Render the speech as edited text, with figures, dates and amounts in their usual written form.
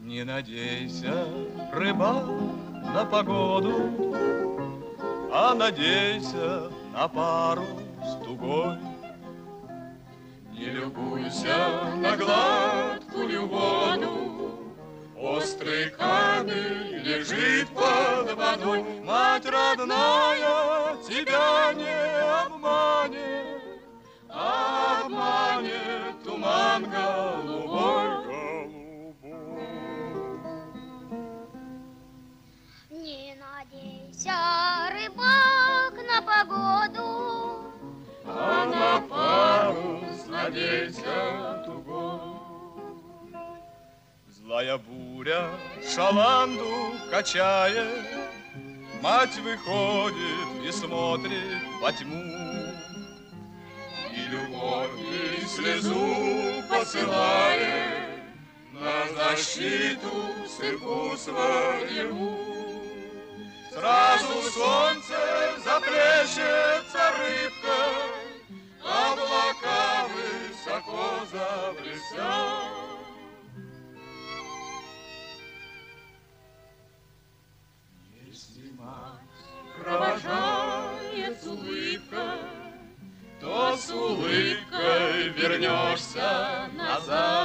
Не надейся, рыбак, на погоду, а надейся на парус тугой. Не любуйся на гладкую воду, острый камень лежит под водой. Мать родная тебя не обманет, обманет туман голубой. Не надейся, рыбак, на погоду, а на парус надейся тугой. Злая буря шаланду качает, мать выходит и смотрит во тьму, и любовь и слезу посылает на защиту сынку своему. Сразу солнце заплещется рыбкой, облака высоко заблестят. Если мать провожает с улыбкой, то с улыбкой вернешься назад.